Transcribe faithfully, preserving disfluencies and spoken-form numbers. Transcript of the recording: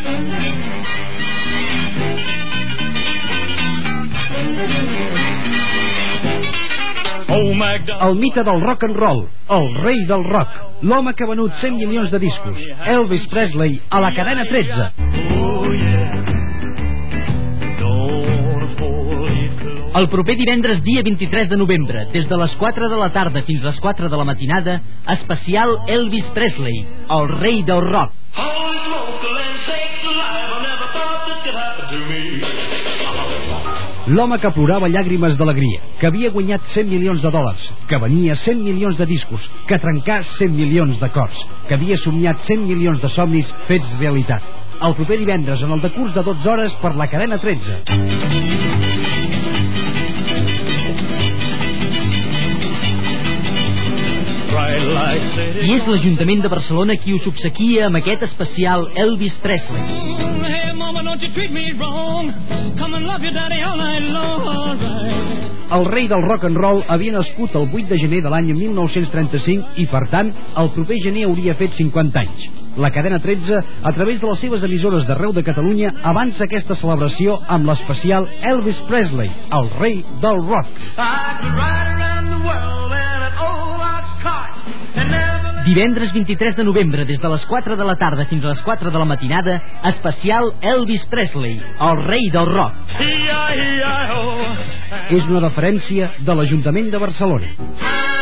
El mite del rock and roll, el rei del rock, l'home que ha venut cent milions de discos, Elvis Presley, a la cadena tretze. El proper divendres, dia vint-i-tres de novembre, des de les quatre de la tarda fins a les quatre de la matinada, especial Elvis Presley, el rei del rock. L'home que plorava llàgrimes d'alegria, que havia guanyat cent milions de dòlars, que venia cent milions de discos, que trencà cent milions de cors, que havia somiat cent milions de somnis fets realitat. El proper divendres, en el decurs de dotze hores, per la cadena tretze. I és l'Ajuntament de Barcelona qui us obsequia amb aquest especial Elvis Presley. El rei del rock and roll havia nascut el vuit de gener de l'any mil nou-cents trenta-cinc i, per tant, el proper gener hauria fet cinquanta anys. La cadena tretze, a través de les seves emissores d'arreu de Catalunya, avança aquesta celebració amb l'especial Elvis Presley, el rei del rock. Divendres vint-i-tres de novembre, des de les quatre de la tarda fins a les quatre de la matinada, especial Elvis Presley, el rei del rock. És una deferència de l'Ajuntament de Barcelona.